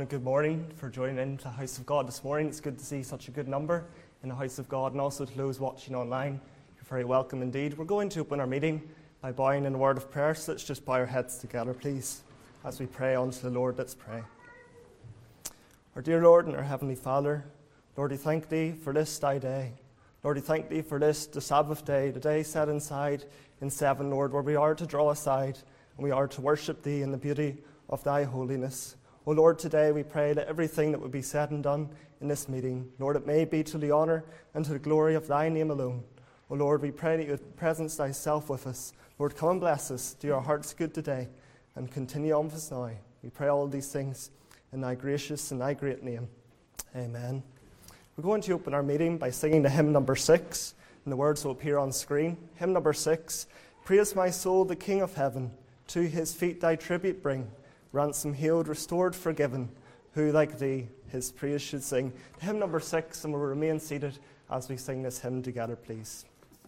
good morning for joining in the House of God this morning. It's good to see such a good number in the House of God, and also to those watching online. You're very welcome indeed. We're going to open our meeting by bowing in a word of prayer, so let's just bow our heads together, please. As we pray unto the Lord, let's pray. Our dear Lord and our Heavenly Father, Lord, we thank Thee for this Thy day. Lord, we thank Thee for this, the Sabbath day, the day set inside in 7, Lord, where we are to draw aside and we are to worship Thee in the beauty of Thy holiness. O Lord, today we pray that everything that would be said and done in this meeting, Lord, it may be to the honour and to the glory of Thy name alone. O Lord, we pray that You would presence Thyself with us. Lord, come and bless us. Do our hearts good today and continue on with us now. We pray all these things in Thy gracious and Thy great name. Amen. We're going to open our meeting by singing the hymn number 6, and the words will appear on screen. Hymn number 6, Praise my soul, the King of heaven, to His feet thy tribute bring. Ransom healed, restored, forgiven, who like Thee His praise should sing. Hymn number 6, and we'll remain seated as we sing this hymn together, please.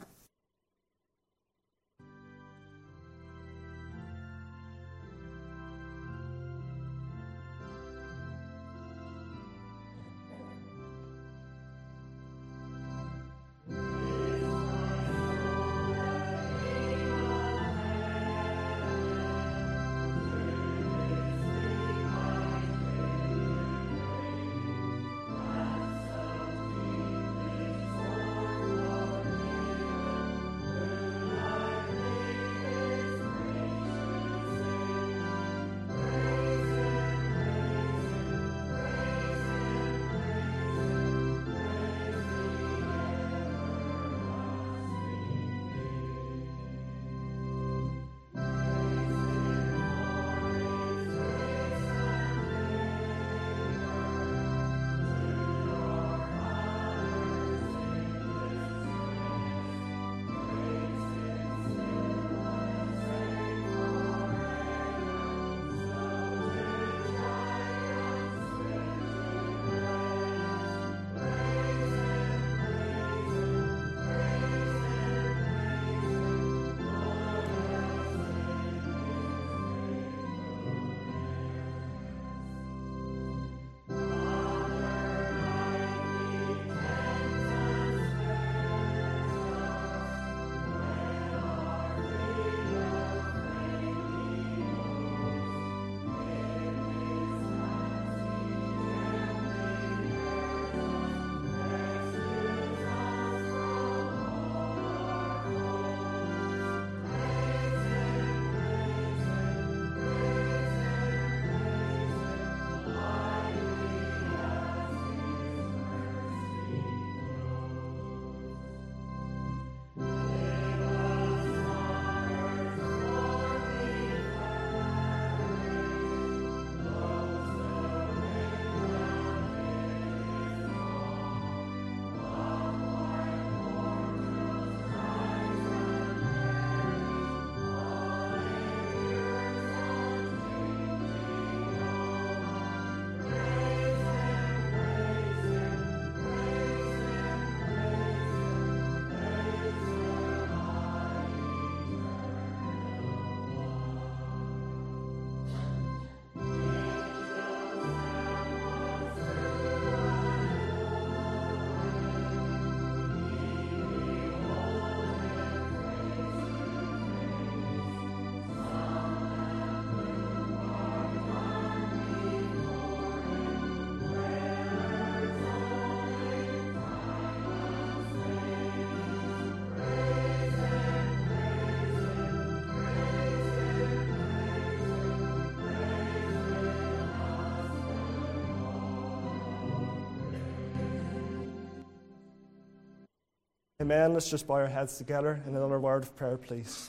Amen. Let's just bow our heads together in another word of prayer, please.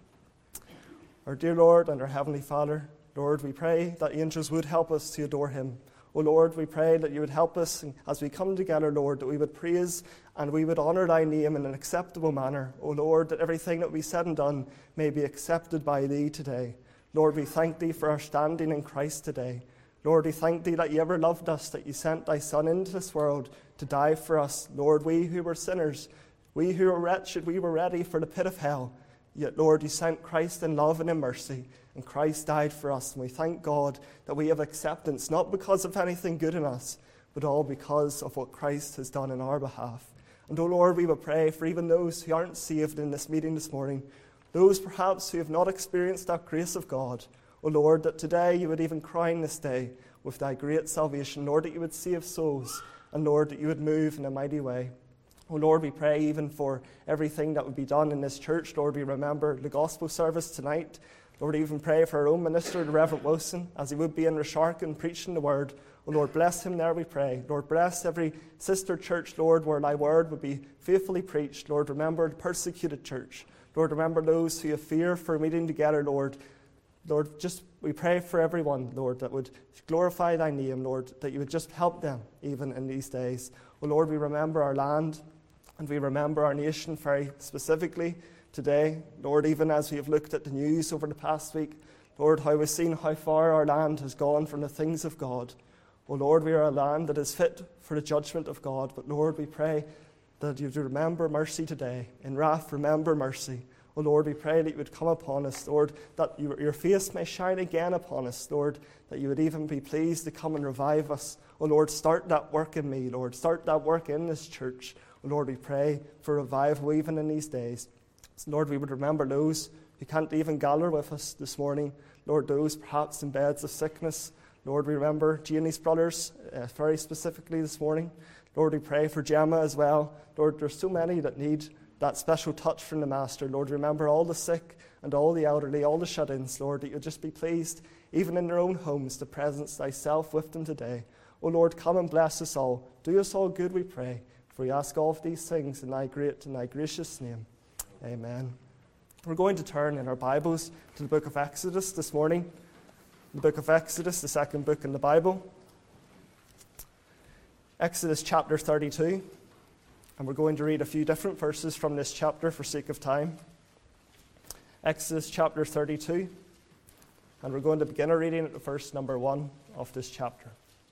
Our dear Lord and our Heavenly Father, Lord, we pray that angels would help us to adore Him. O Lord, we pray that You would help us as we come together, Lord, that we would praise and we would honour Thy name in an acceptable manner. O Lord, that everything that we said and done may be accepted by Thee today. Lord, we thank Thee for our standing in Christ today. Lord, we thank Thee that You ever loved us, that You sent Thy Son into this world to die for us. Lord, we who were sinners, we who were wretched, we were ready for the pit of hell. Yet, Lord, you sent Christ in love and in mercy, and Christ died for us. And we thank God that we have acceptance, not because of anything good in us, but all because of what Christ has done in our behalf. And, oh Lord, we will pray for even those who aren't saved in this meeting this morning, those perhaps who have not experienced that grace of God. Oh Lord, that today you would even crown this day with thy great salvation. Lord, that you would save souls, and Lord, that you would move in a mighty way. Oh Lord, we pray even for everything that would be done in this church. Lord, we remember the gospel service tonight. Lord, we even pray for our own minister, the Reverend Wilson, as he would be in Rasharkin preaching the word. Oh Lord, bless him there, we pray. Lord, bless every sister church, Lord, where thy word would be faithfully preached. Lord, remember the persecuted church. Lord, remember those who have fear for meeting together, Lord. Lord, just we pray for everyone, Lord, that would glorify thy name, Lord, that you would just help them even in these days. Oh Lord, we remember our land and we remember our nation very specifically today. Lord, even as we have looked at the news over the past week, Lord, how we've seen how far our land has gone from the things of God. Oh Lord, we are a land that is fit for the judgment of God. But Lord, we pray that you would remember mercy today. In wrath, remember mercy. Oh Lord, we pray that you would come upon us, Lord, that your face may shine again upon us, Lord, that you would even be pleased to come and revive us. Oh Lord, start that work in me, Lord. Start that work in this church. Oh Lord, we pray for revival even in these days. So Lord, we would remember those who can't even gather with us this morning. Lord, those perhaps in beds of sickness. Lord, we remember Janie's brothers very specifically this morning. Lord, we pray for Gemma as well. Lord, there's so many that need that special touch from the Master. Lord, remember all the sick and all the elderly, all the shut-ins, Lord, that you'll just be pleased, even in their own homes, to presence thyself with them today. Oh Lord, come and bless us all. Do us all good, we pray. For we ask all of these things in thy great and thy gracious name. Amen. We're going to turn in our Bibles to the book of Exodus this morning. The book of Exodus, the second book in the Bible. Exodus chapter 32. And we're going to read a few different verses from this chapter for sake of time. Exodus chapter 32. And we're going to begin our reading at the verse number 1 of this chapter.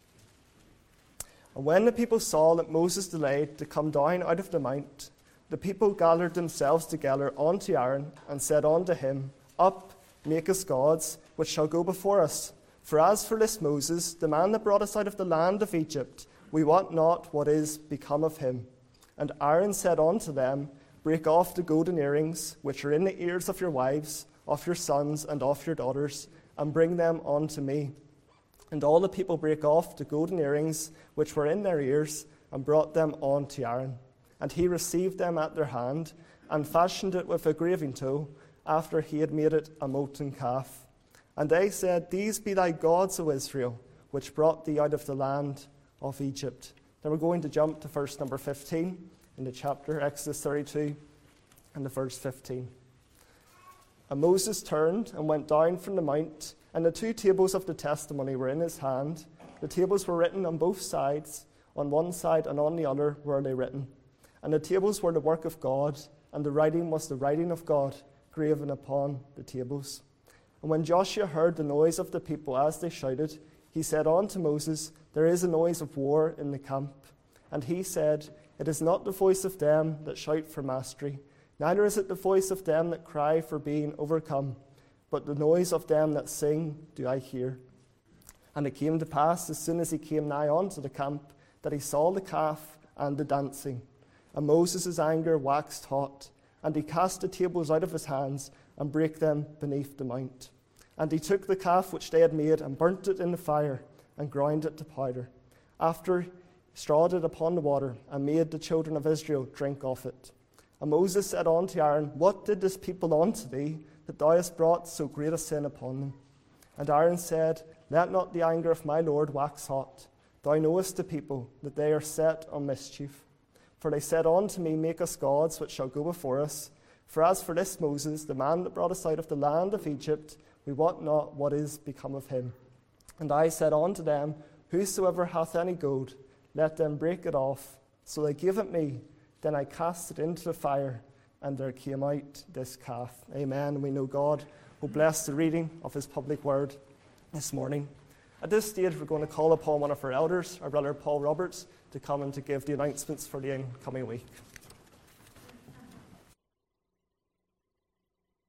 And when the people saw that Moses delayed to come down out of the mount, the people gathered themselves together unto Aaron and said unto him, Up, make us gods, which shall go before us. For as for this Moses, the man that brought us out of the land of Egypt, we wot not what is become of him. And Aaron said unto them, Break off the golden earrings, which are in the ears of your wives, of your sons, and of your daughters, and bring them unto me. And all the people brake off the golden earrings, which were in their ears, and brought them unto Aaron. And he received them at their hand, and fashioned it with a graving tool, after he had made it a molten calf. And they said, These be thy gods, O Israel, which brought thee out of the land of Egypt. Then we're going to jump to verse number 15 in the chapter, Exodus 32, and the verse 15. And Moses turned and went down from the mount, and the 2 tables of the testimony were in his hand. The tables were written on both sides, on one side and on the other were they written. And the tables were the work of God, and the writing was the writing of God, graven upon the tables. And when Joshua heard the noise of the people as they shouted, he said unto Moses, There is a noise of war in the camp. And he said, It is not the voice of them that shout for mastery, neither is it the voice of them that cry for being overcome, but the noise of them that sing do I hear. And it came to pass, as soon as he came nigh unto the camp, that he saw the calf and the dancing. And Moses' anger waxed hot, and he cast the tables out of his hands, and brake them beneath the mount. And he took the calf which they had made, and burnt it in the fire, and ground it to powder. After strawed it upon the water, and made the children of Israel drink of it. And Moses said unto Aaron, What did this people unto thee, that thou hast brought so great a sin upon them? And Aaron said, Let not the anger of my Lord wax hot. Thou knowest the people, that they are set on mischief. For they said unto me, Make us gods, which shall go before us. For as for this Moses, the man that brought us out of the land of Egypt, we wot not what is become of him. And I said unto them, Whosoever hath any gold, let them break it off. So they gave it me. Then I cast it into the fire, and there came out this calf. Amen. We know God will bless the reading of his public word this morning. At this stage, we're going to call upon one of our elders, our brother Paul Roberts, to come and to give the announcements for the incoming week.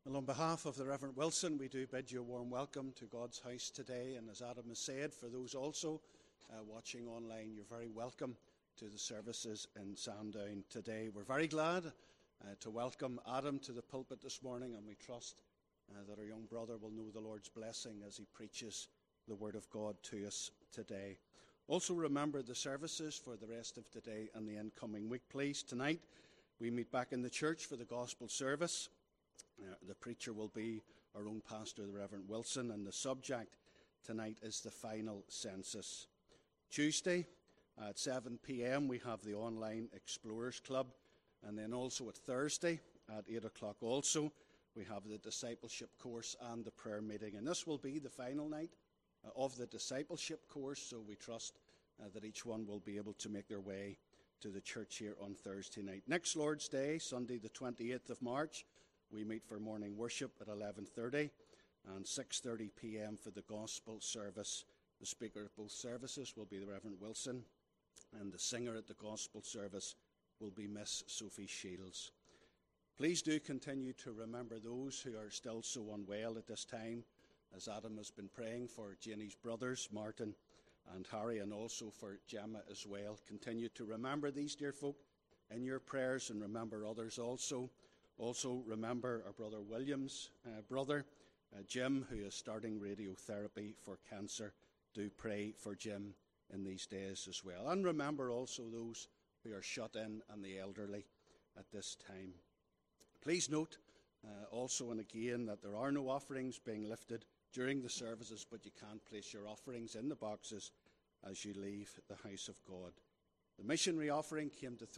Well, on behalf of the Reverend Wilson, we do bid you a warm welcome to God's house today. And as Adam has said, for those also watching online, you're very welcome to the services in Sandown today. We're very glad to welcome Adam to the pulpit this morning, and we trust that our young brother will know the Lord's blessing as he preaches the Word of God to us today. Also remember the services for the rest of today and the incoming week, please. Tonight we meet back in the church for the gospel service. The preacher will be our own pastor, the Reverend Wilson, and the subject tonight is the final census. Tuesday at 7 p.m. we have the online Explorers Club, and then also at Thursday at 8 o'clock also we have the discipleship course and the prayer meeting. And this will be the final night of the discipleship course, so we trust that each one will be able to make their way to the church here on Thursday night. Next Lord's Day, Sunday the 28th of March, we meet for morning worship at 11:30 and 6:30 p.m. for the gospel service. The speaker at both services will be the Reverend Wilson, and the singer at the gospel service will be Miss Sophie Shields. Please do continue to remember those who are still so unwell at this time, as Adam has been praying for Janie's brothers, Martin and Harry, and also for Gemma as well. Continue to remember these dear folk in your prayers, and remember others also. Also remember our brother William's brother, Jim, who is starting radiotherapy for cancer. Do pray for Jim in these days as well. And remember also those who are shut in and the elderly at this time. Please note also and again that there are no offerings being lifted during the services, but you can place your offerings in the boxes as you leave the house of God. The missionary offering came to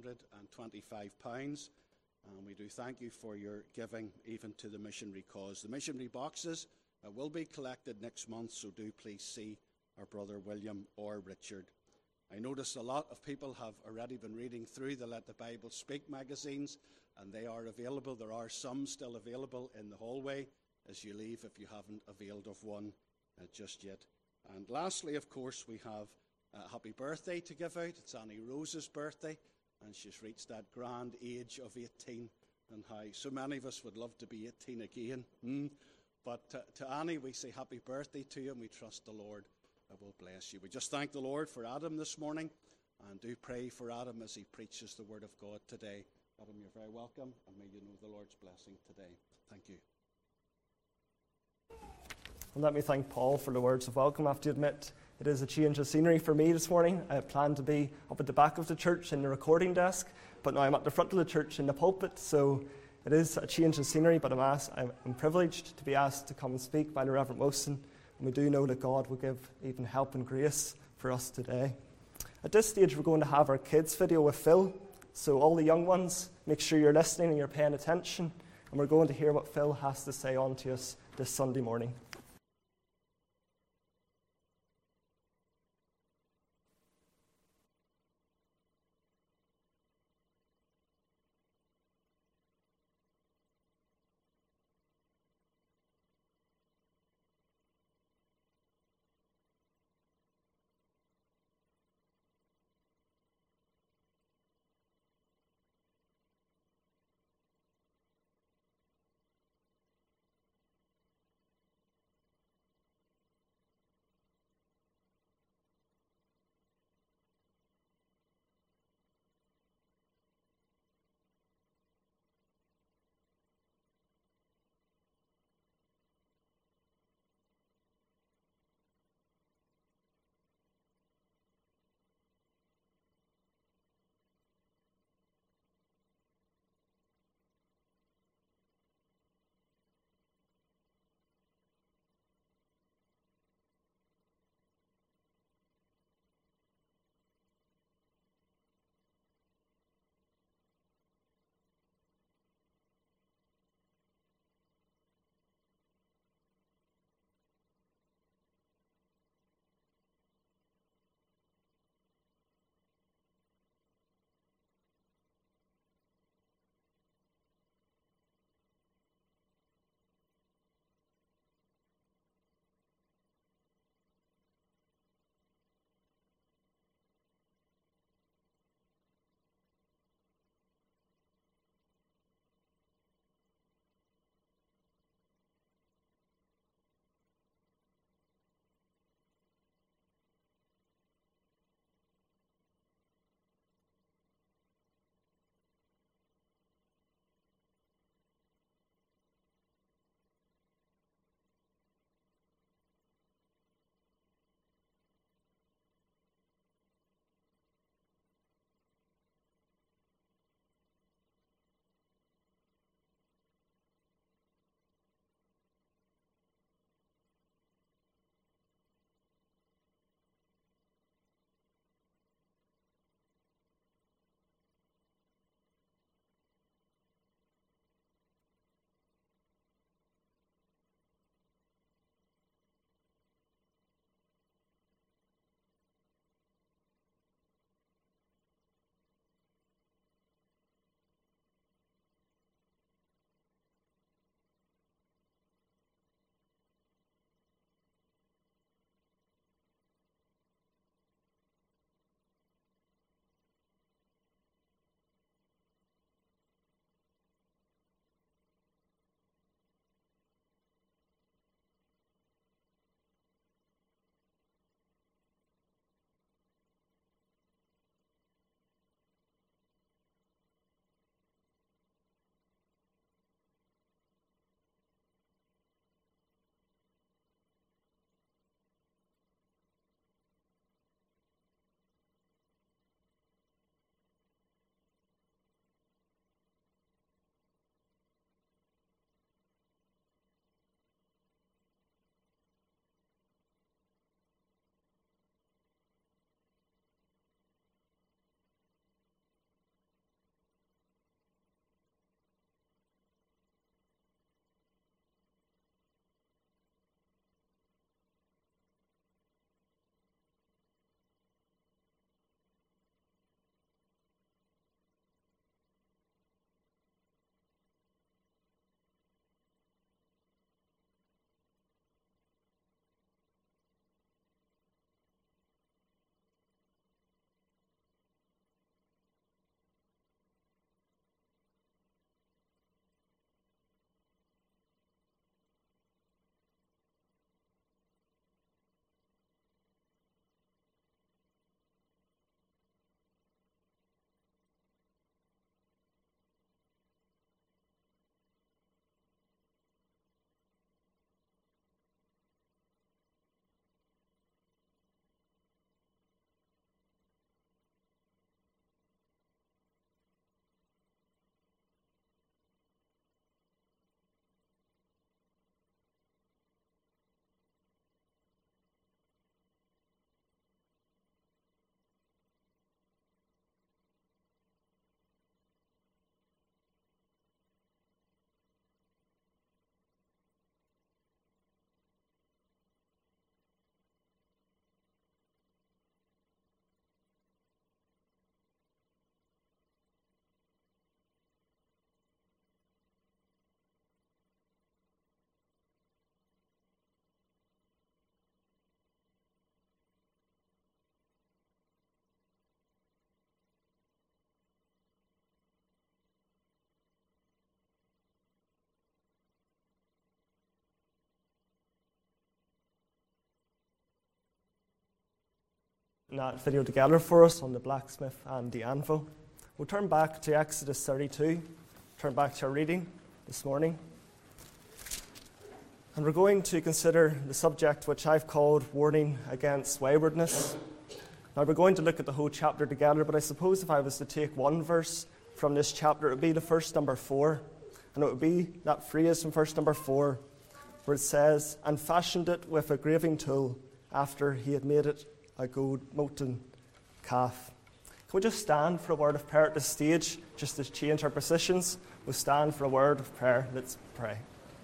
£325. And we do thank you for your giving even to the missionary cause. The missionary boxes will be collected next month, so do please see our brother William or Richard. I notice a lot of people have already been reading through the Let the Bible Speak magazines, and they are available. There are some still available in the hallway as you leave if you haven't availed of one just yet. And lastly, of course, we have a happy birthday to give out. It's Annie Rose's birthday, and she's reached that grand age of 18, and how so many of us would love to be 18 again. But to Annie, we say happy birthday to you, and we trust the Lord will bless you. We just thank the Lord for Adam this morning, and do pray for Adam as he preaches the Word of God today. Adam, you're very welcome, and may you know the Lord's blessing today. Thank you. And let me thank Paul for the words of welcome. I have to admit, it is a change of scenery for me this morning. I had planned to be up at the back of the church in the recording desk, but now I'm at the front of the church in the pulpit, so it is a change of scenery, but I'm privileged to be asked to come and speak by the Reverend Wilson, and we do know that God will give even help and grace for us today. At this stage, we're going to have our kids video with Phil, so all the young ones, make sure you're listening and you're paying attention, and we're going to hear what Phil has to say on to us this Sunday morning. putting that video together for us on the blacksmith and the anvil. We'll turn back to Exodus 32, turn back to our reading this morning. And we're going to consider the subject which I've called warning against waywardness. Now we're going to look at the whole chapter together, but I suppose if I was to take one verse from this chapter, it would be the verse number 4. And it would be that phrase from verse number 4, where it says, "And fashioned it with a graving tool after he had made it a gold molten calf." Can we just stand for a word of prayer at this stage, just to change our positions? We'll stand for a word of prayer. Let's pray.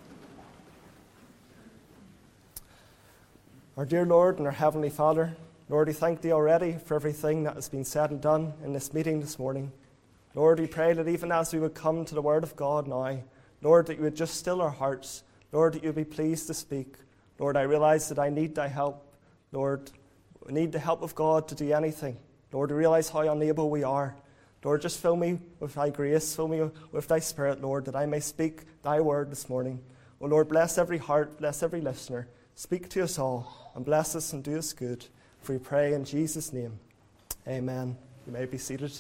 Our dear Lord and our Heavenly Father, Lord, we thank Thee already for everything that has been said and done in this meeting this morning. Lord, we pray that even as we would come to the Word of God now, Lord, that You would just still our hearts. Lord, that You would be pleased to speak. Lord, I realize that I need Thy help. Lord, we need the help of God to do anything. Lord, we realize how unable we are. Lord, just fill me with Thy grace, fill me with Thy Spirit, Lord, that I may speak Thy word this morning. Oh Lord, bless every heart, bless every listener. Speak to us all, and bless us and do us good. For we pray in Jesus' name. Amen. You may be seated.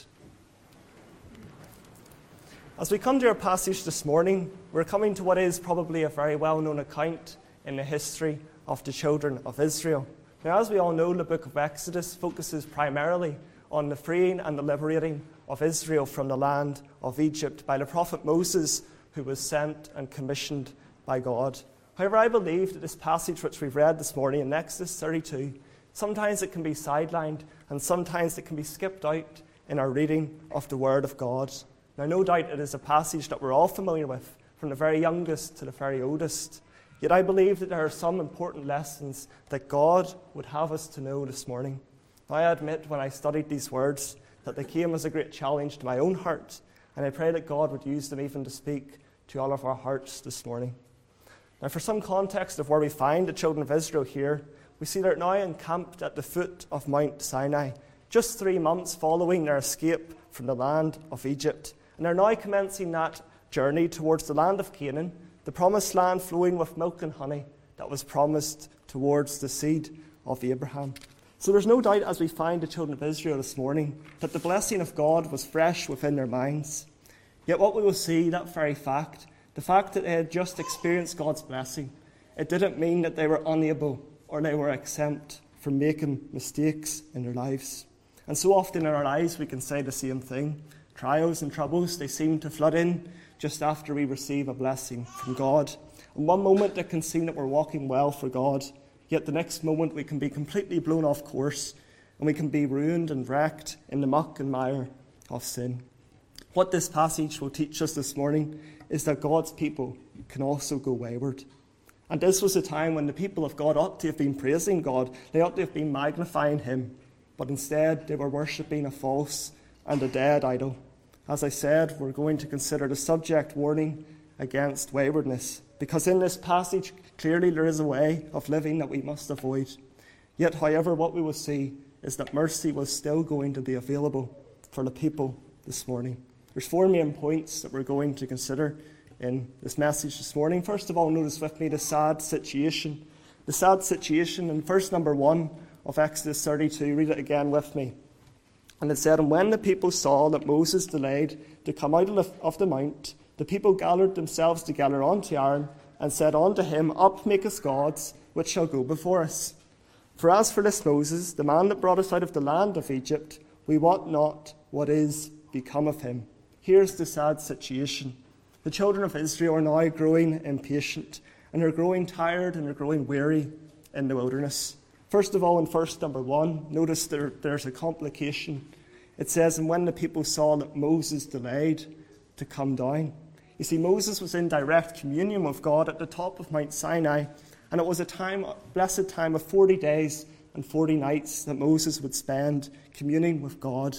As we come to our passage this morning, we're coming to what is probably a very well-known account in the history of the children of Israel. Now, as we all know, the book of Exodus focuses primarily on the freeing and the liberating of Israel from the land of Egypt by the prophet Moses, who was sent and commissioned by God. However, I believe that this passage which we've read this morning in Exodus 32, sometimes it can be sidelined and sometimes it can be skipped out in our reading of the Word of God. Now, no doubt it is a passage that we're all familiar with, from the very youngest to the very oldest. Yet I believe that there are some important lessons that God would have us to know this morning. I admit when I studied these words that they came as a great challenge to my own heart, and I pray that God would use them even to speak to all of our hearts this morning. Now, for some context of where we find the children of Israel here, we see they're now encamped at the foot of Mount Sinai, just 3 months following their escape from the land of Egypt. And they're now commencing that journey towards the land of Canaan, the promised land flowing with milk and honey that was promised towards the seed of Abraham. So there's no doubt as we find the children of Israel this morning that the blessing of God was fresh within their minds. Yet what we will see, that very fact, the fact that they had just experienced God's blessing, it didn't mean that they were unable or they were exempt from making mistakes in their lives. And so often in our lives we can say the same thing. Trials and troubles, they seem to flood in just after we receive a blessing from God. In one moment it can seem that we're walking well for God, yet the next moment we can be completely blown off course and we can be ruined and wrecked in the muck and mire of sin. What this passage will teach us this morning is that God's people can also go wayward. And this was a time when the people of God ought to have been praising God, they ought to have been magnifying Him, but instead they were worshipping a false and a dead idol. As I said, we're going to consider the subject warning against waywardness, because in this passage, clearly there is a way of living that we must avoid. Yet, however, what we will see is that mercy was still going to be available for the people this morning. There's 4 main points that we're going to consider in this message this morning. First of all, notice with me the sad situation. The sad situation in verse number 1 of Exodus 32. Read it again with me. And it said, "And when the people saw that Moses delayed to come out of the mount, the people gathered themselves together unto Aaron, and said unto him, Up, make us gods, which shall go before us. For as for this Moses, the man that brought us out of the land of Egypt, we wot not what is become of him." Here's the sad situation. The children of Israel are now growing impatient, and they're growing tired, and they're growing weary in the wilderness. First of all, in verse number 1, notice there's a complication. It says, "And when the people saw that Moses delayed to come down." You see, Moses was in direct communion with God at the top of Mount Sinai, and it was a blessed time of 40 days and 40 nights that Moses would spend communing with God.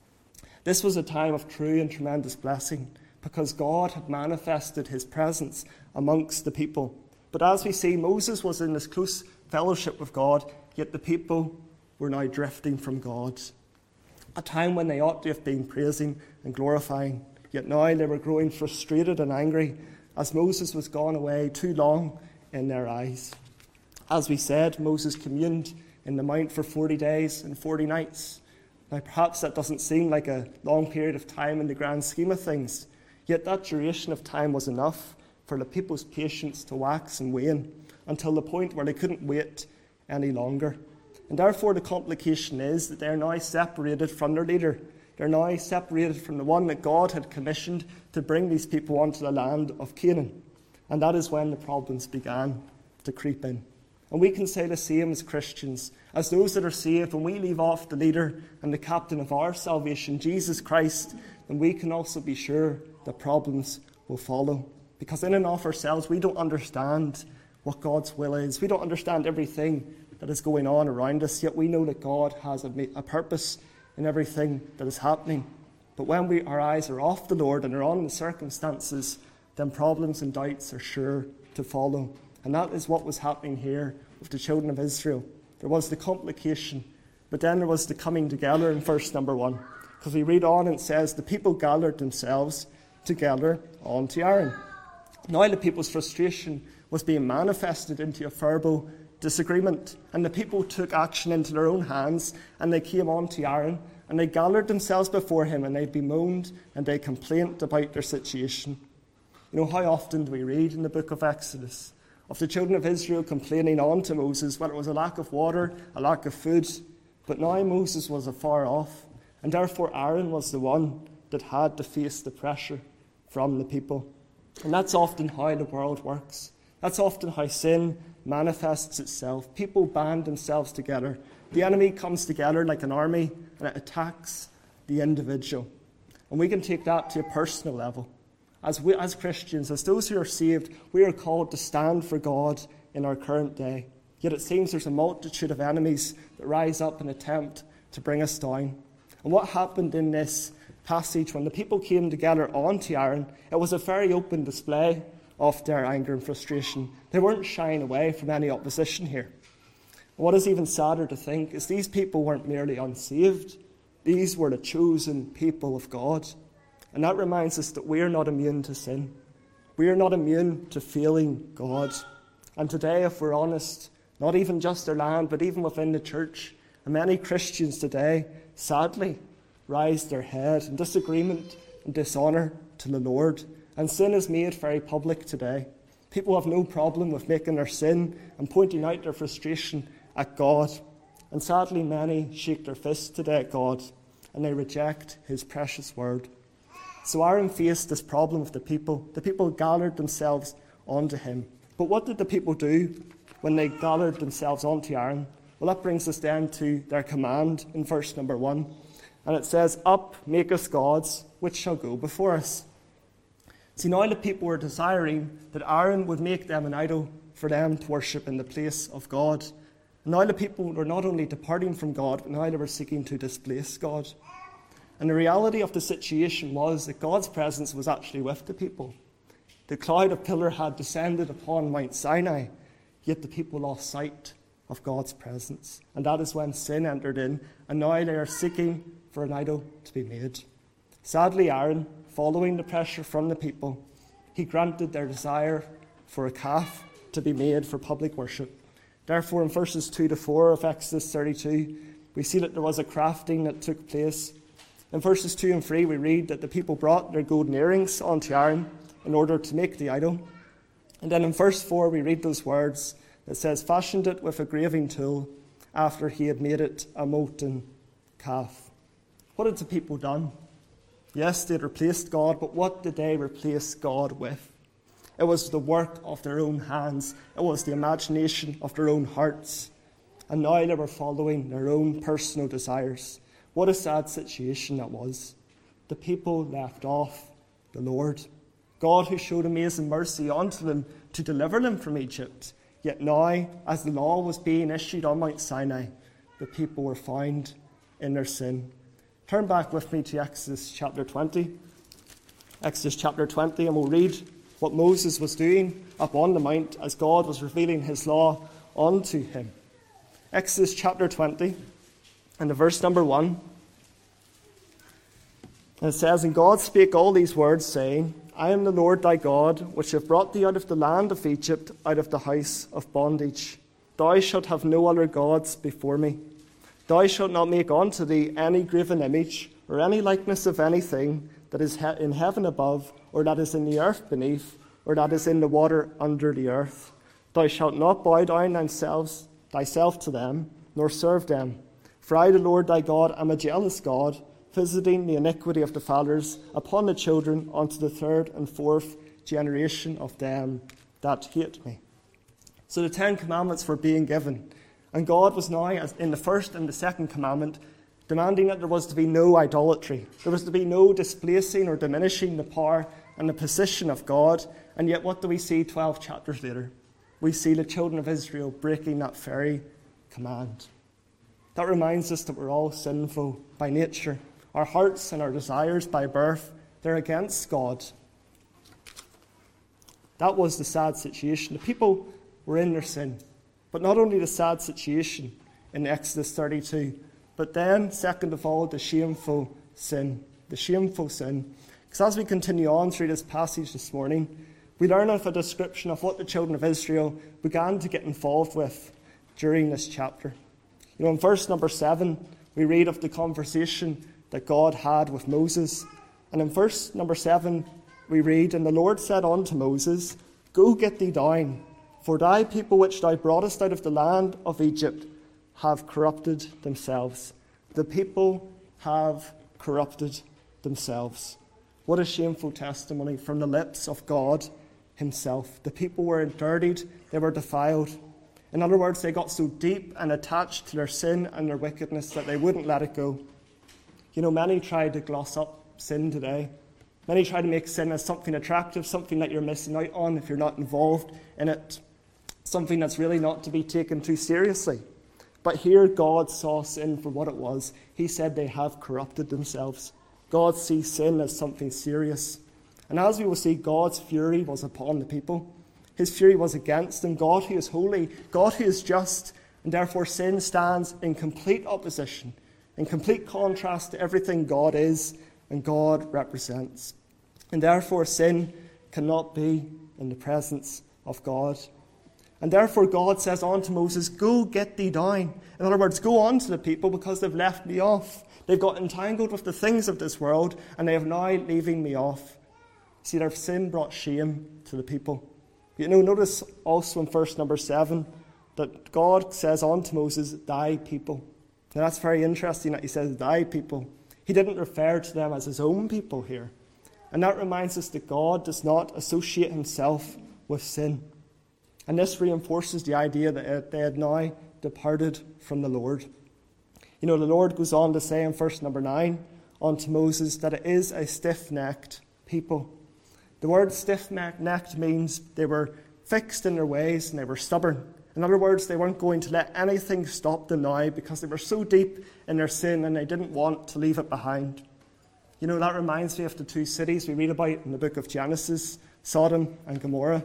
This was a time of true and tremendous blessing, because God had manifested His presence amongst the people. But as we see, Moses was in this close fellowship with God, yet the people were now drifting from God. A time when they ought to have been praising and glorifying, yet now they were growing frustrated and angry as Moses was gone away too long in their eyes. As we said, Moses communed in the mount for 40 days and 40 nights. Now, perhaps that doesn't seem like a long period of time in the grand scheme of things, yet that duration of time was enough for the people's patience to wax and wane until the point where they couldn't wait any longer. And therefore, the complication is that they're now separated from their leader. They're now separated from the one that God had commissioned to bring these people onto the land of Canaan. And that is when the problems began to creep in. And we can say the same as Christians, as those that are saved, when we leave off the leader and the captain of our salvation, Jesus Christ, then we can also be sure that problems will follow. Because in and of ourselves, we don't understand what God's will is. We don't understand everything that is going on around us, yet we know that God has a purpose in everything that is happening. But when our eyes are off the Lord and are on the circumstances, then problems and doubts are sure to follow. And that is what was happening here with the children of Israel. There was the complication, but then there was the coming together in verse number 1. Because we read on and it says, the people gathered themselves together unto Aaron. Now the people's frustration was being manifested into a verbal disagreement. And the people took action into their own hands, and they came on to Aaron, and they gathered themselves before him, and they bemoaned and they complained about their situation. You know, how often do we read in the book of Exodus of the children of Israel complaining on to Moses, whether it was a lack of water, a lack of food. But now Moses was afar off, and therefore Aaron was the one that had to face the pressure from the people. And that's often how the world works. That's often how sin manifests itself. People band themselves together. The enemy comes together like an army, and it attacks the individual. And we can take that to a personal level. As Christians, as those who are saved, we are called to stand for God in our current day. Yet it seems there's a multitude of enemies that rise up and attempt to bring us down. And what happened in this passage when the people came together onto Aaron, it was a very open display of their anger and frustration. They weren't shying away from any opposition here. And what is even sadder to think is these people weren't merely unsaved. These were the chosen people of God. And that reminds us that we are not immune to sin. We are not immune to failing God. And today, if we're honest, not even just our land, but even within the church, and many Christians today, sadly, rise their head in disagreement and dishonour to the Lord. And sin is made very public today. People have no problem with making their sin and pointing out their frustration at God. And sadly, many shake their fists today at God, and they reject his precious word. So Aaron faced this problem with the people. The people gathered themselves onto him. But what did the people do when they gathered themselves onto Aaron? Well, that brings us then to their command in verse number 1. And it says, "Up, make us gods, which shall go before us." See, now the people were desiring that Aaron would make them an idol for them to worship in the place of God. And now the people were not only departing from God, but now they were seeking to displace God. And the reality of the situation was that God's presence was actually with the people. The cloud of pillar had descended upon Mount Sinai, yet the people lost sight of God's presence. And that is when sin entered in, and now they are seeking for an idol to be made. Sadly, Aaron, following the pressure from the people, he granted their desire for a calf to be made for public worship. Therefore, in verses 2 to 4 of Exodus 32, we see that there was a crafting that took place. In verses 2 and 3, we read that the people brought their golden earrings onto Aaron in order to make the idol. And then in verse 4, we read those words that says, "Fashioned it with a graving tool after he had made it a molten calf." What had the people done? Yes, they had replaced God, but what did they replace God with? It was the work of their own hands. It was the imagination of their own hearts. And now they were following their own personal desires. What a sad situation that was. The people left off the Lord. God who showed amazing mercy unto them to deliver them from Egypt. Yet now, as the law was being issued on Mount Sinai, the people were found in their sin. Turn back with me to Exodus chapter 20. Exodus chapter 20, and we'll read what Moses was doing up on the mount as God was revealing his law unto him. Exodus chapter 20. And the verse number 1, and it says, "And God spake all these words, saying, I am the Lord thy God, which have brought thee out of the land of Egypt, out of the house of bondage. Thou shalt have no other gods before me. Thou shalt not make unto thee any graven image, or any likeness of anything that is in heaven above, or that is in the earth beneath, or that is in the water under the earth. Thou shalt not bow down thyself to them, nor serve them. For I, the Lord thy God, am a jealous God, visiting the iniquity of the fathers upon the children unto the third and fourth generation of them that hate me. So the 10 Commandments were being given, and God was now, as in the first and the second commandment, demanding that there was to be no idolatry. There was to be no displacing or diminishing the power and the position of God. And yet what do we see 12 chapters later? We see the children of Israel breaking that very command. That reminds us that we're all sinful by nature. Our hearts and our desires by birth, they're against God. That was the sad situation. The people were in their sin. But not only the sad situation in Exodus 32, but then, second of all, the shameful sin. The shameful sin. Because as we continue on through this passage this morning, we learn of a description of what the children of Israel began to get involved with during this chapter. You know, in verse number 7, we read of the conversation that God had with Moses. And in verse number 7, we read, And the Lord said unto Moses, Go get thee down, for thy people which thou broughtest out of the land of Egypt have corrupted themselves. The people have corrupted themselves. What a shameful testimony from the lips of God himself. The people were dirtied, they were defiled. In other words, they got so deep and attached to their sin and their wickedness that they wouldn't let it go. You know, many try to gloss up sin today. Many try to make sin as something attractive, something that you're missing out on if you're not involved in it, something that's really not to be taken too seriously. But here God saw sin for what it was. He said they have corrupted themselves. God sees sin as something serious. And as we will see, God's fury was upon the people. His fury was against them. God who is holy, God who is just, and therefore sin stands in complete opposition, in complete contrast to everything God is and God represents. And therefore sin cannot be in the presence of God. And therefore God says unto Moses, Go get thee down. In other words, go on to the people because they've left me off. They've got entangled with the things of this world and they have now leaving me off. See, their sin brought shame to the people. You know, notice also in verse number 7 that God says unto Moses, Thy people. Now that's very interesting that he says, Thy people. He didn't refer to them as his own people here. And that reminds us that God does not associate himself with sin. And this reinforces the idea that they had now departed from the Lord. You know, the Lord goes on to say in verse number 9 unto Moses that it is a stiff-necked people. The word stiff-necked means they were fixed in their ways and they were stubborn. In other words, they weren't going to let anything stop them now because they were so deep in their sin and they didn't want to leave it behind. You know, that reminds me of the 2 cities we read about in the book of Genesis, Sodom and Gomorrah.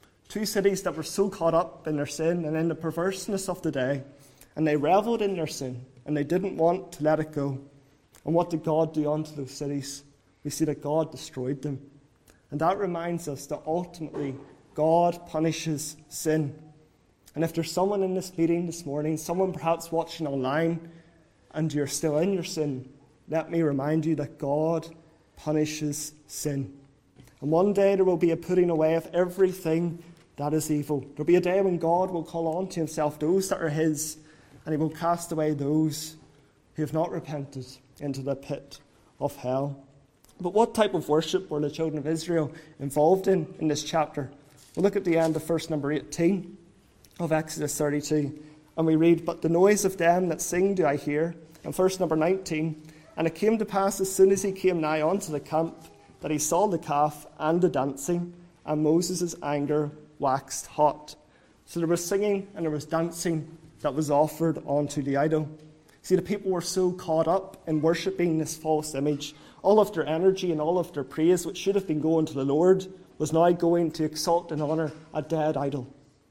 2 cities that were so caught up in their sin and in the perverseness of the day, and they reveled in their sin and they didn't want to let it go. And what did God do unto those cities? We see that God destroyed them. And that reminds us that ultimately God punishes sin. And if there's someone in this meeting this morning, someone perhaps watching online, and you're still in your sin, let me remind you that God punishes sin. And one day there will be a putting away of everything that is evil. There will be a day when God will call on to himself those that are his, and he will cast away those who have not repented into the pit of hell. But what type of worship were the children of Israel involved in this chapter? We'll look at the end of verse number 18 of Exodus 32, and we read, But the noise of them that sing do I hear. And verse number 19, And it came to pass as soon as he came nigh unto the camp, that he saw the calf and the dancing, and Moses' anger waxed hot. So there was singing and there was dancing that was offered unto the idol. See, the people were so caught up in worshipping this false image. All of their energy and all of their praise, which should have been going to the Lord, was now going to exalt and honour a dead idol.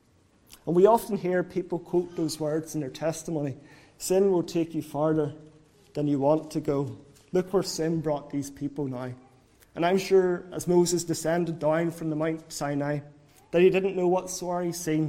And we often hear people quote those words in their testimony. Sin will take you farther than you want to go. Look where sin brought these people now. And I'm sure as Moses descended down from the Mount Sinai, that he didn't know what sorry scene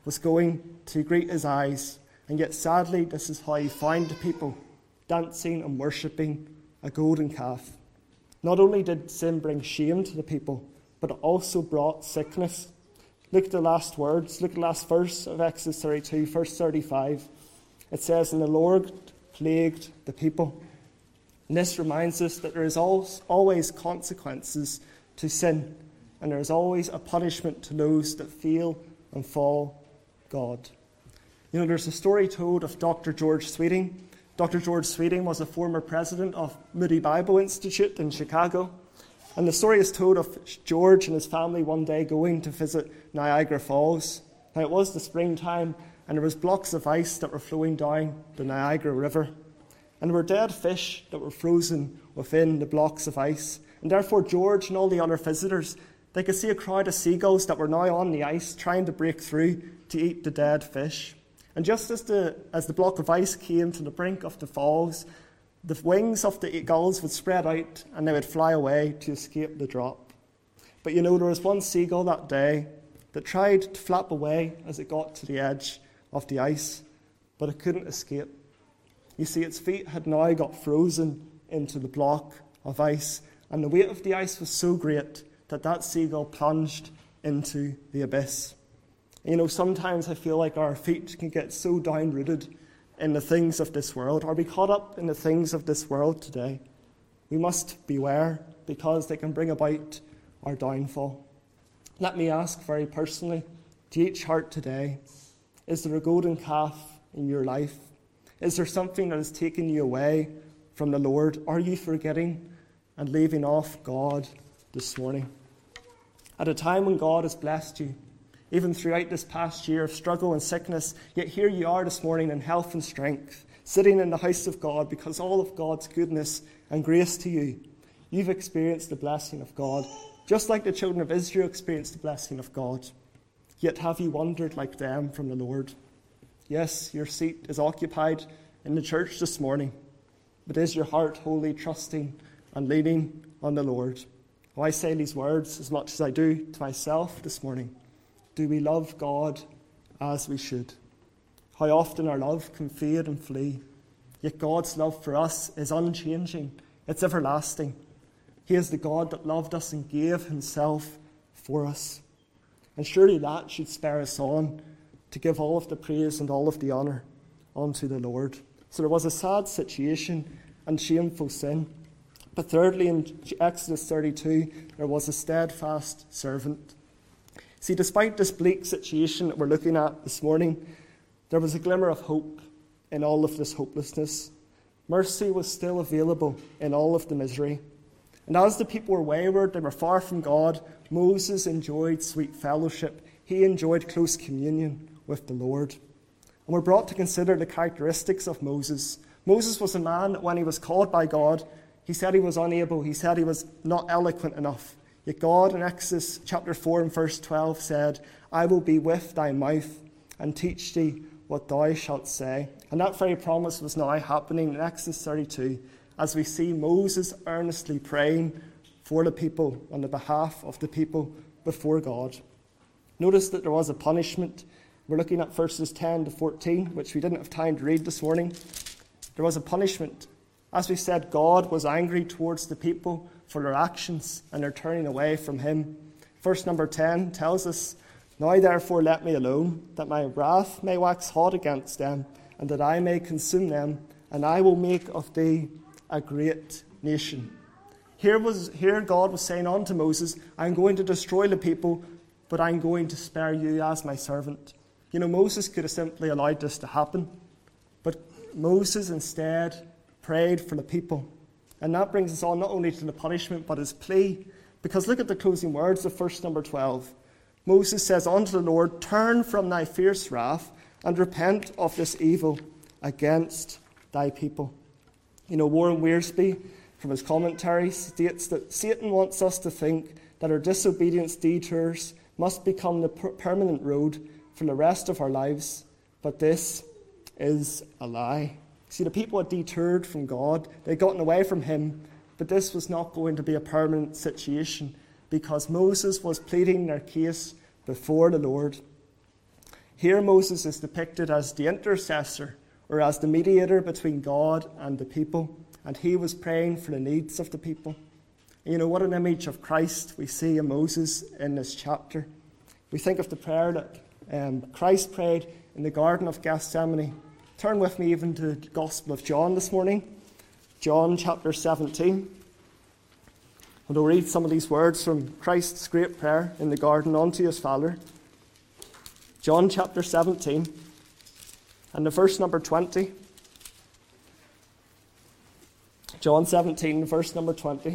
was going to greet his eyes, and yet sadly this is how he found the people dancing and worshipping a golden calf. Not only did sin bring shame to the people, but it also brought sickness. Look at the last words, look at the last verse of Exodus 32, verse 35. It says, "And the Lord plagued the people." And this reminds us that there is always consequences to sin, and there is always a punishment to those that fail and fall God. You know, there's a story told of Dr. George Sweeting. Dr. George Sweeting was a former president of Moody Bible Institute in Chicago. And the story is told of George and his family one day going to visit Niagara Falls. Now, it was the springtime, and there was blocks of ice that were flowing down the Niagara River. And there were dead fish that were frozen within the blocks of ice. And therefore, George and all the other visitors, they could see a crowd of seagulls that were now on the ice trying to break through to eat the dead fish. And just as the block of ice came to the brink of the falls, the wings of the gulls would spread out and they would fly away to escape the drop. But you know, there was one seagull that day that tried to flap away as it got to the edge of the ice, but it couldn't escape. You see, its feet had now got frozen into the block of ice, and the weight of the ice was so great that that seagull plunged into the abyss. You know, sometimes I feel like our feet can get so down-rooted in the things of this world, or be caught up in the things of this world today. We must beware, because they can bring about our downfall. Let me ask very personally to each heart today, is there a golden calf in your life? Is there something that has taken you away from the Lord? Are you forgetting and leaving off God this morning? At a time when God has blessed you, even throughout this past year of struggle and sickness, yet here you are this morning in health and strength, sitting in the house of God because all of God's goodness and grace to you. You've experienced the blessing of God, just like the children of Israel experienced the blessing of God. Yet have you wandered like them from the Lord? Yes, your seat is occupied in the church this morning, but is your heart wholly trusting and leaning on the Lord? Oh, I say these words as much as I do to myself this morning. Do we love God as we should? How often our love can fade and flee, yet God's love for us is unchanging. It's everlasting. He is the God that loved us and gave himself for us. And surely that should spur us on to give all of the praise and all of the honour unto the Lord. So there was a sad situation and shameful sin. But thirdly, in Exodus 32, there was a steadfast servant. See, despite this bleak situation that we're looking at this morning, there was a glimmer of hope in all of this hopelessness. Mercy was still available in all of the misery. And as the people were wayward, they were far from God, Moses enjoyed sweet fellowship. He enjoyed close communion with the Lord. And we're brought to consider the characteristics of Moses. Moses was a man that when he was called by God, he said he was unable, he said he was not eloquent enough. Yet God in Exodus chapter 4 and verse 12 said, "I will be with thy mouth and teach thee what thou shalt say." And that very promise was now happening in Exodus 32 as we see Moses earnestly praying for the people on the behalf of the people before God. Notice that there was a punishment. We're looking at verses 10 to 14, which we didn't have time to read this morning. There was a punishment. As we said, God was angry towards the people for their actions and their turning away from him. Verse number 10 tells us, "Now therefore let me alone, that my wrath may wax hot against them, and that I may consume them, and I will make of thee a great nation." Here God was saying unto Moses, I'm going to destroy the people, but I'm going to spare you as my servant. You know, Moses could have simply allowed this to happen, but Moses instead prayed for the people. And that brings us on not only to the punishment, but his plea. Because look at the closing words of verse number 12. Moses says unto the Lord, "Turn from thy fierce wrath, and repent of this evil against thy people." You know, Warren Wiersbe, from his commentary, states that Satan wants us to think that our disobedience detours must become the permanent road for the rest of our lives. But this is a lie. See, the people had detoured from God. They'd gotten away from him. But this was not going to be a permanent situation because Moses was pleading their case before the Lord. Here Moses is depicted as the intercessor, or as the mediator between God and the people, and he was praying for the needs of the people. And you know, what an image of Christ we see in Moses in this chapter. We think of the prayer that Christ prayed in the Garden of Gethsemane. Turn with me even to the Gospel of John this morning, John chapter 17. And I'll read some of these words from Christ's great prayer in the garden unto his Father. John chapter 17, and the verse number 20. John 17, verse number 20.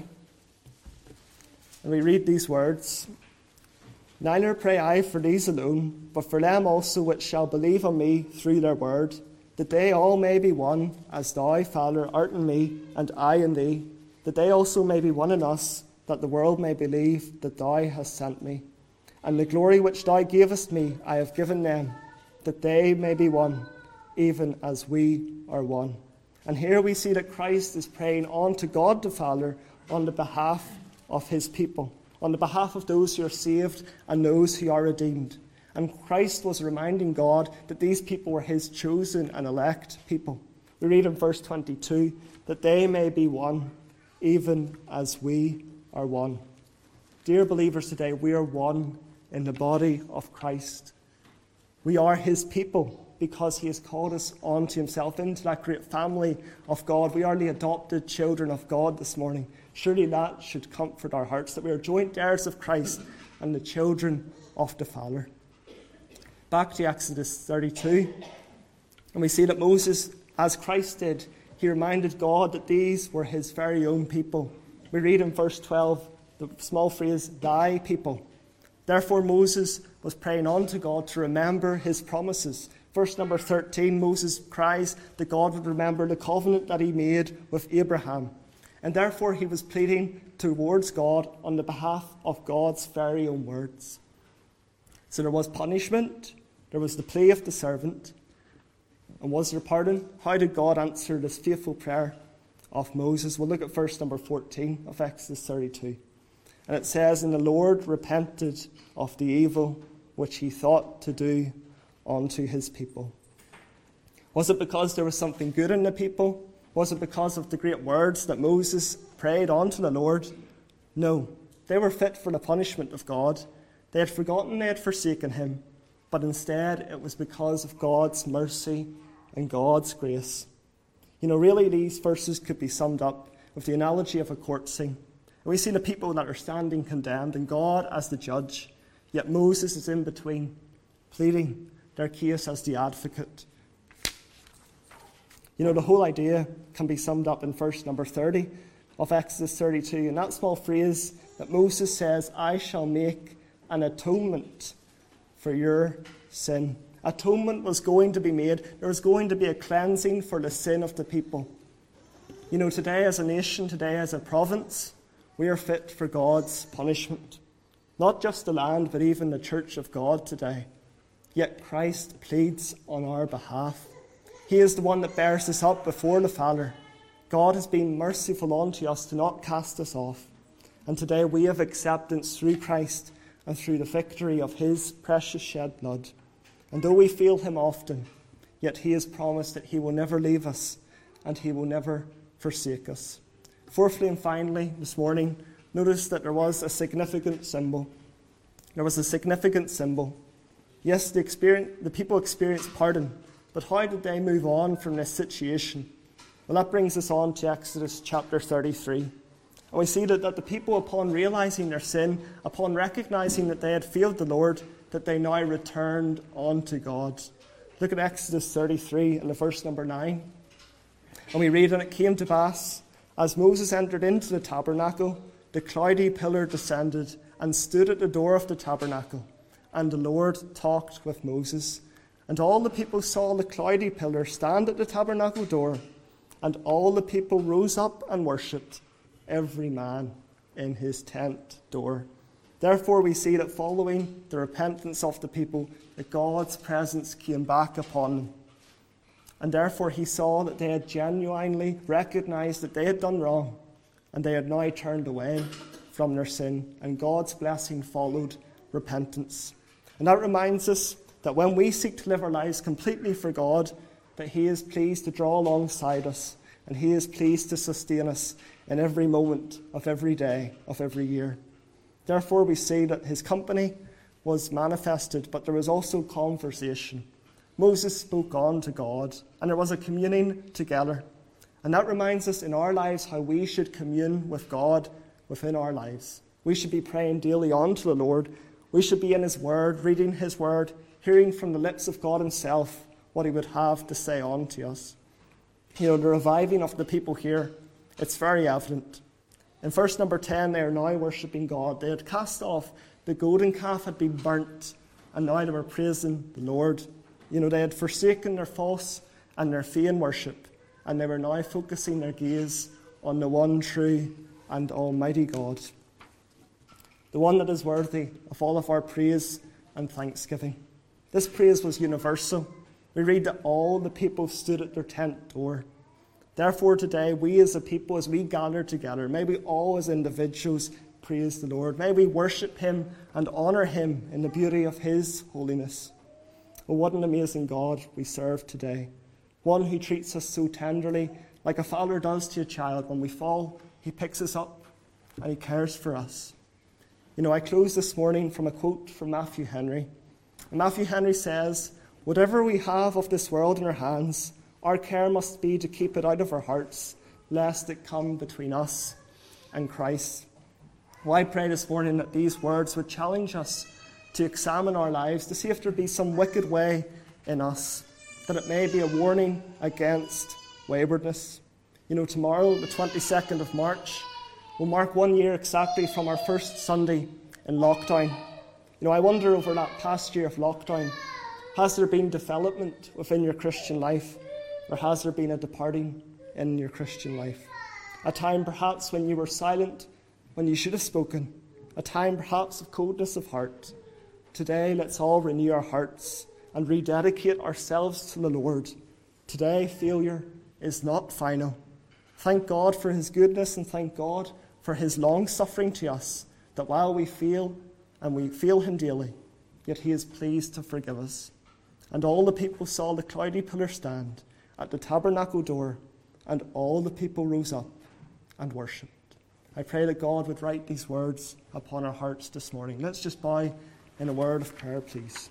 And we read these words. Neither pray I for these alone, but for them also which shall believe on me through their word, that they all may be one, as thou, Father, art in me, and I in thee, that they also may be one in us, that the world may believe that thou hast sent me. And the glory which thou gavest me I have given them, that they may be one, even as we are one. And here we see that Christ is praying on to God the Father on the behalf of his people, on the behalf of those who are saved and those who are redeemed. And Christ was reminding God that these people were his chosen and elect people. We read in verse 22, that they may be one, even as we are one. Dear believers, today we are one in the body of Christ. We are his people because he has called us onto himself, into that great family of God. We are the adopted children of God this morning. Surely that should comfort our hearts, that we are joint heirs of Christ and the children of the Father. Back to Exodus 32, and we see that Moses, as Christ did, he reminded God that these were his very own people. We read in verse 12, the small phrase, thy people. Therefore Moses was praying on to God to remember his promises. Verse number 13, Moses cries that God would remember the covenant that he made with Abraham. And therefore he was pleading towards God on the behalf of God's very own words. So there was punishment, there was the plea of the servant, and was there pardon? How did God answer this faithful prayer of Moses? We'll look at verse number 14 of Exodus 32. And it says, and the Lord repented of the evil which he thought to do unto his people. Was it because there was something good in the people? Was it because of the great words that Moses prayed unto the Lord? No, they were fit for the punishment of God. They had forgotten, they had forsaken him, but instead it was because of God's mercy and God's grace. You know, really these verses could be summed up with the analogy of a court scene. And we see the people that are standing condemned and God as the judge, yet Moses is in between, pleading their case as the advocate. You know, the whole idea can be summed up in verse number 30 of Exodus 32. And that small phrase that Moses says, I shall make an atonement for your sin. Atonement was going to be made. There was going to be a cleansing for the sin of the people. You know, today as a nation, today as a province, we are fit for God's punishment. Not just the land, but even the church of God today. Yet Christ pleads on our behalf. He is the one that bears us up before the Father. God has been merciful unto us to not cast us off. And today we have acceptance through Christ and through the victory of his precious shed blood. And though we fail him often, yet he has promised that he will never leave us and he will never forsake us. Fourthly and finally, this morning, notice that there was a significant symbol. There was a significant symbol. Yes, the people experienced pardon, but how did they move on from this situation? Well, that brings us on to Exodus chapter 33. And we see that the people, upon realizing their sin, upon recognizing that they had failed the Lord, that they now returned unto God. Look at Exodus 33 and the verse number 9. And we read, and it came to pass, as Moses entered into the tabernacle, the cloudy pillar descended and stood at the door of the tabernacle. And the Lord talked with Moses. And all the people saw the cloudy pillar stand at the tabernacle door. And all the people rose up and worshipped, every man in his tent door. Therefore we see that following the repentance of the people, that God's presence came back upon them. And therefore he saw that they had genuinely recognized that they had done wrong, and they had now turned away from their sin, and God's blessing followed repentance. And that reminds us that when we seek to live our lives completely for God, that he is pleased to draw alongside us, and he is pleased to sustain us in every moment of every day of every year. Therefore, we see that his company was manifested, but there was also conversation. Moses spoke on to God, and there was a communing together. And that reminds us in our lives how we should commune with God within our lives. We should be praying daily on to the Lord. We should be in his word, reading his word, hearing from the lips of God himself what he would have to say on to us. The reviving of the people here, it's very evident. In verse number 10, they are now worshipping God. They had cast off the golden calf, had been burnt, and now they were praising the Lord. They had forsaken their false and their vain worship, and they were now focusing their gaze on the one true and almighty God, the one that is worthy of all of our praise and thanksgiving. This praise was universal. We read that all the people stood at their tent door. Therefore today, we as a people, as we gather together, may we all as individuals praise the Lord. May we worship him and honour him in the beauty of his holiness. Oh, what an amazing God we serve today. One who treats us so tenderly, like a father does to a child. When we fall, he picks us up and he cares for us. I close this morning from a quote from Matthew Henry. And Matthew Henry says, "Whatever we have of this world in our hands, our care must be to keep it out of our hearts, lest it come between us and Christ." Well, I pray this morning that these words would challenge us to examine our lives, to see if there be some wicked way in us, that it may be a warning against waywardness. Tomorrow, the 22nd of March, will mark 1 year exactly from our first Sunday in lockdown. I wonder, over that past year of lockdown, has there been development within your Christian life, or has there been a departing in your Christian life? A time perhaps when you were silent, when you should have spoken. A time perhaps of coldness of heart. Today, let's all renew our hearts and rededicate ourselves to the Lord. Today, failure is not final. Thank God for his goodness, and thank God for his long-suffering to us, that while we fail, and we fail him daily, yet he is pleased to forgive us. And all the people saw the cloudy pillar stand at the tabernacle door, and all the people rose up and worshipped. I pray that God would write these words upon our hearts this morning. Let's just bow in a word of prayer, please.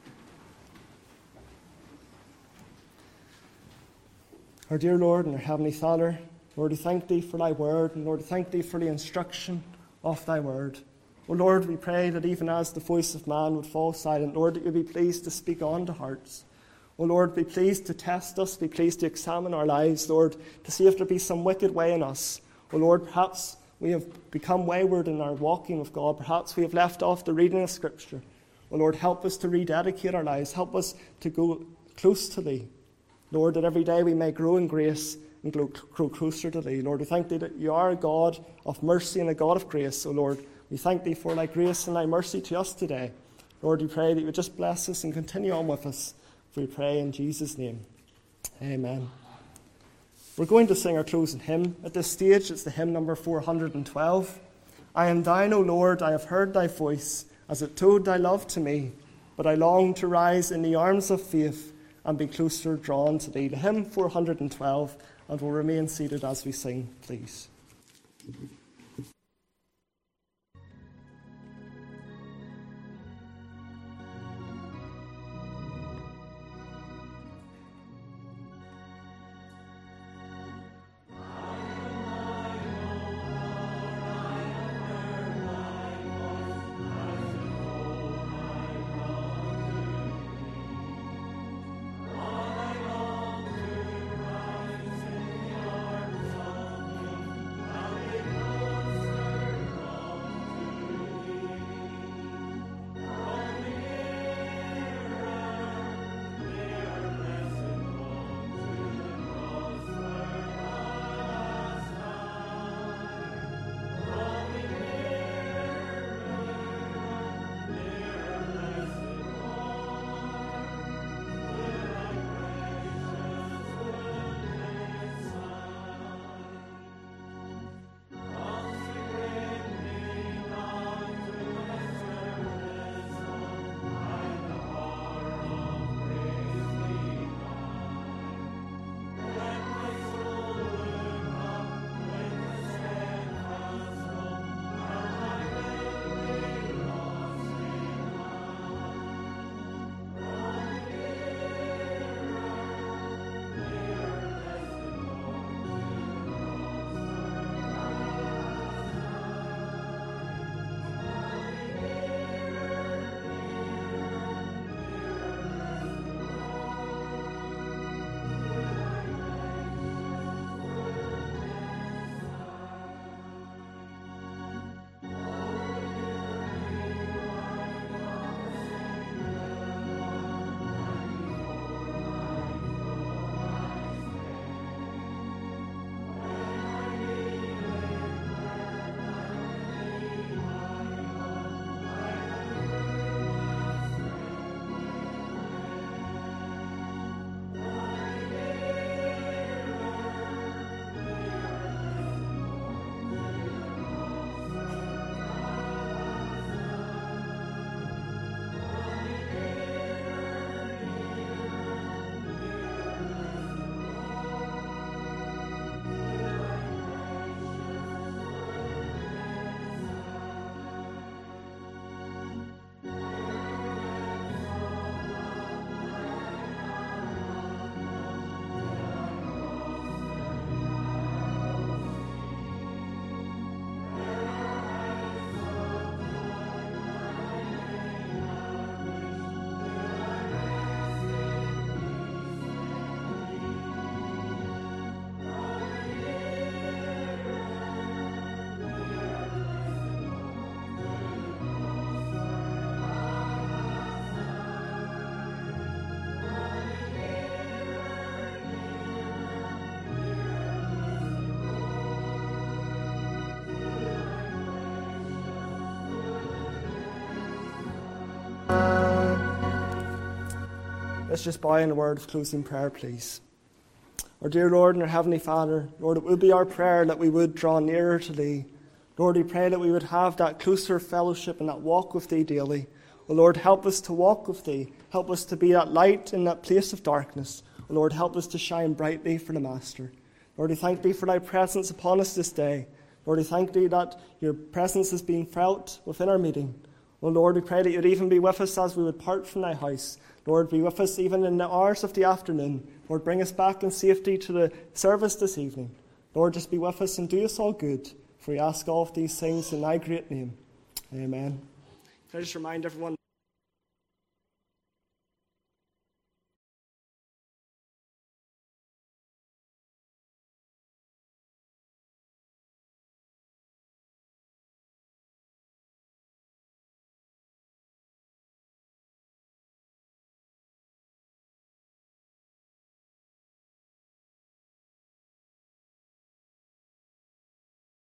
Our dear Lord and our Heavenly Father, Lord, we thank thee for thy word, and Lord, we thank thee for the instruction of thy word. Oh Lord, we pray that even as the voice of man would fall silent, Lord, that you be pleased to speak on to hearts. Oh Lord, be pleased to test us, be pleased to examine our lives, Lord, to see if there be some wicked way in us. Oh Lord, perhaps we have become wayward in our walking with God. Perhaps we have left off the reading of Scripture. Oh Lord, help us to rededicate our lives. Help us to go close to thee. Lord, that every day we may grow in grace and grow closer to thee. Lord, we thank thee that you are a God of mercy and a God of grace. Oh Lord, we thank thee for thy grace and thy mercy to us today. Lord, we pray that you would just bless us and continue on with us. For we pray in Jesus' name. Amen. We're going to sing our closing hymn. At this stage, it's the hymn number 412. I am thine, O Lord, I have heard thy voice, as it told thy love to me, but I long to rise in the arms of faith and be closer drawn to thee. The hymn 412, and we'll remain seated as we sing, please. Let's just bow in a word of closing prayer, please. Our dear Lord and our Heavenly Father, Lord, it would be our prayer that we would draw nearer to Thee. Lord, we pray that we would have that closer fellowship and that walk with Thee daily. Oh Lord, help us to walk with Thee. Help us to be that light in that place of darkness. Oh Lord, help us to shine brightly for the Master. Lord, we thank Thee for Thy presence upon us this day. Lord, we thank Thee that Your presence is being felt within our meeting. Oh Lord, we pray that You'd even be with us as we would part from Thy house. Lord, be with us even in the hours of the afternoon. Lord, bring us back in safety to the service this evening. Lord, just be with us and do us all good. For we ask all of these things in Thy great name. Amen. Can I just remind everyone